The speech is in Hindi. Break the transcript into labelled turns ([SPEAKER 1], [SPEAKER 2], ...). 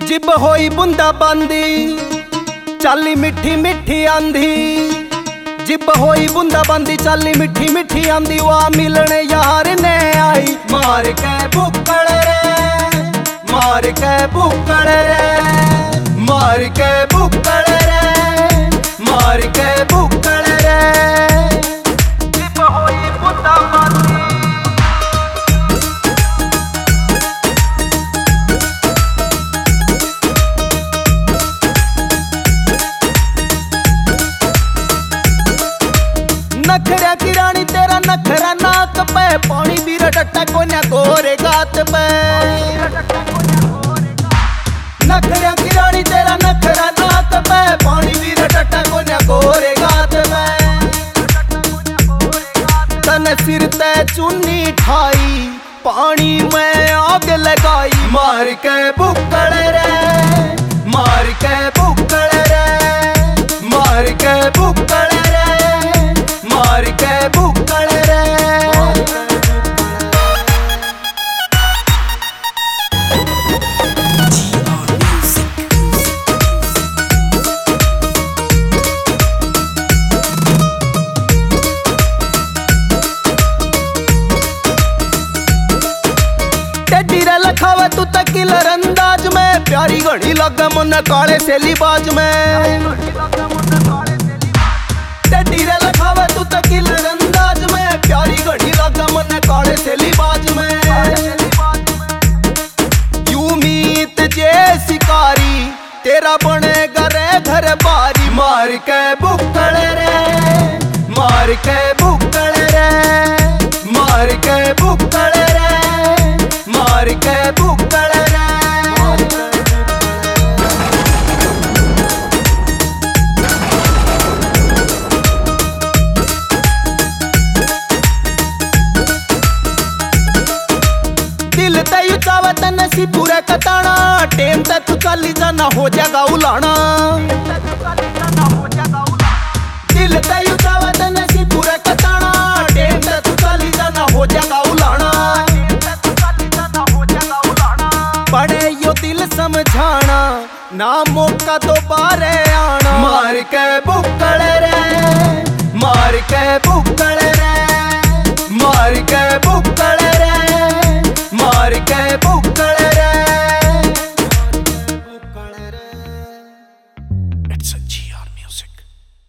[SPEAKER 1] जिब होई बुंदा बांदी चाली मिठी मिठी आंधी। जिब होई बुंदा बांदी चाली मिठी मिठी आंधी। वाह मिलने यार ने आई मार के बुक्कड़ रे, मार के बुक्कड़ रे, मार के बुक्कड़ रे, मार के बुक्कड़ रे। जिब होई बुंदा बांदी नखरा की रानी तेरा नखरा नाक पे पानी भी रटटा कोन्या गोरे गात पे। नखरा की रानी तेरा नखरा नाक पे पानी भी रटटा कोन्या गोरे गात पे। तन सिर ते चुन्नी ठाई पानी में आग लगाई। मार के बुक्कड़ रे, मार के बुक्कड़ रे, मार के बुक्कड़ रे, मार के बुक्कड़ रे। टेडी रे लखावे तू तक किलर अंदाज में। प्यारी घड़ी लगे मुन काले सेली बाज में। टेडी रे लखावे तू तक किलर अंदाज में। प्यारी घड़ी लगे मुन काले सेली बाज में। यूं मीत जे शिकारी तेरा बनेगा रे घर बारी। मार के बुक्कड़ रे, मार के बुक्कड़ रे, मार के बुक्कड़ रे, मार के बुक्कड़ रे। दिल ते युचावा तन सी पूरा कताना। टेम ते तू चली जाना हो जागा उलाना। दिल ते युचावा तन सी पूरा कताना। टेम ते तू चली जाना हो जागा उलाना। पड़े यो दिल समझाना ना मौका दोबारे आना। मार के बुक्कड़ रे, मार के बुक्कड़